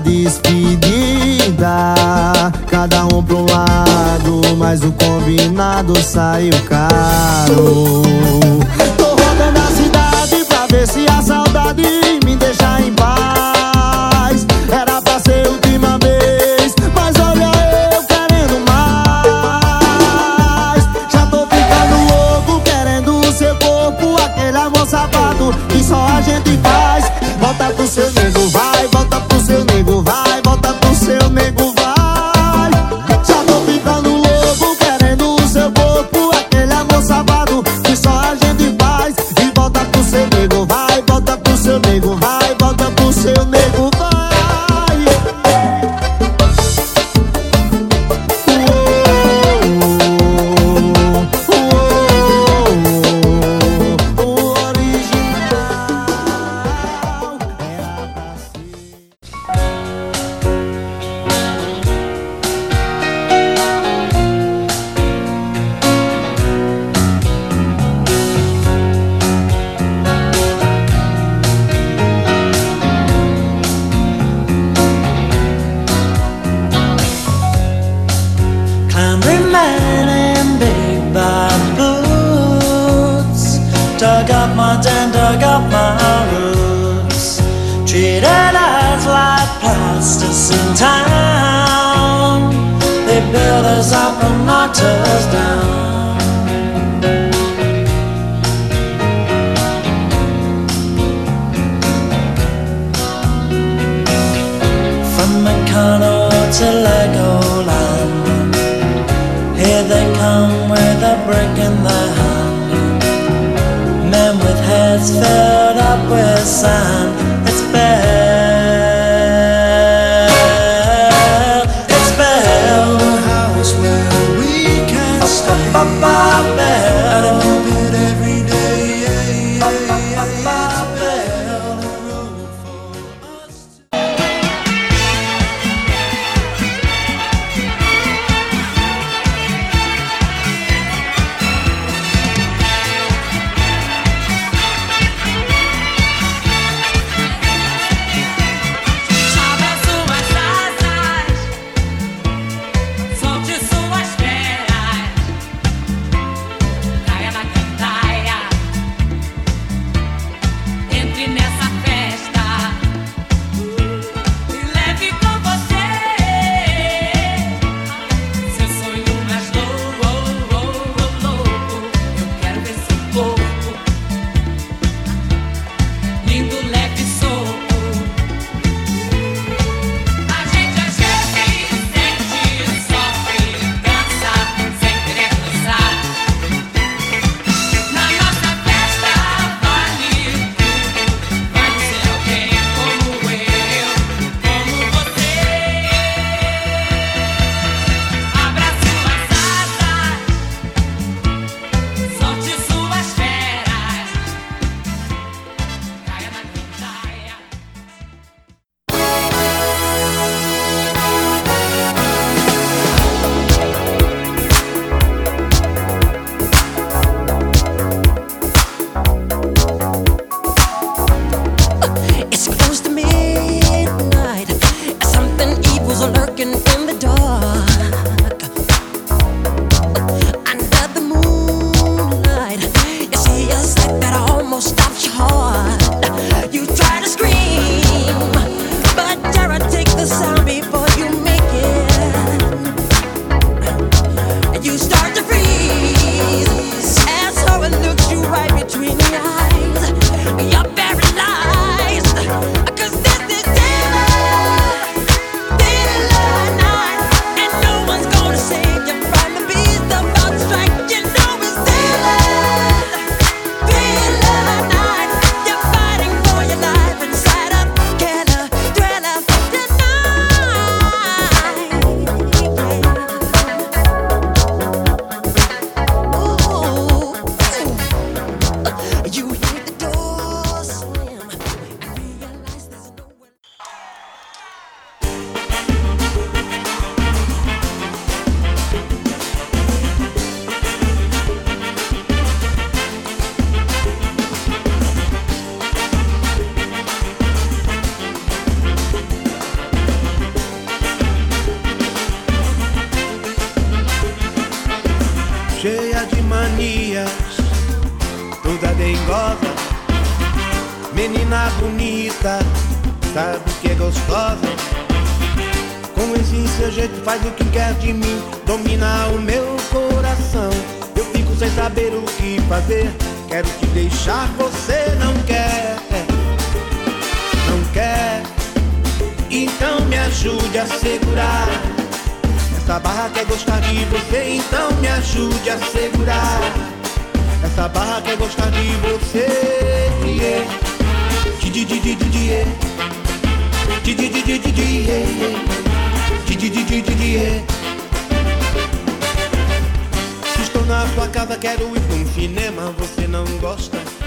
despedida, cada um pro lado, mas o combinado saiu caro. Tô rodando a cidade pra ver se a saudade me deixa em paz. Era pra ser a última vez, mas olha eu querendo mais. Já tô ficando louco querendo o seu corpo, aquele amor safado que só a gente faz. Volta pro seu nego, vai, volta pro seu nego, vai, volta pro seu nego, vai. Já tô ficando louco querendo o seu corpo, aquele amor safado que só a gente faz. E volta pro seu nego, vai, volta pro seu nego, vai, volta pro seu nego, vai. Dug up my den, dug up my roots, treated us like plastics in town. They built us up and knocked us down. From Meccano to Legoland, here they come with a brick in their hand. Men with heads filled up with sand. It's Bell, it's Bell, the house where we can stay. Bell, it every day. It's Bell, the road for us. manias, toda dengosa. Menina bonita, sabe que é gostosa. Com esse seu jeito faz o que quer de mim, domina o meu coração. Eu fico sem saber o que fazer, quero te deixar, você não quer. Não quer, então me ajude a segurar. Essa barra quer gostar de você, então me ajude a segurar. Essa barra quer gostar de você, yeah. Se estou na sua casa, quero ir pra um cinema, você não gosta?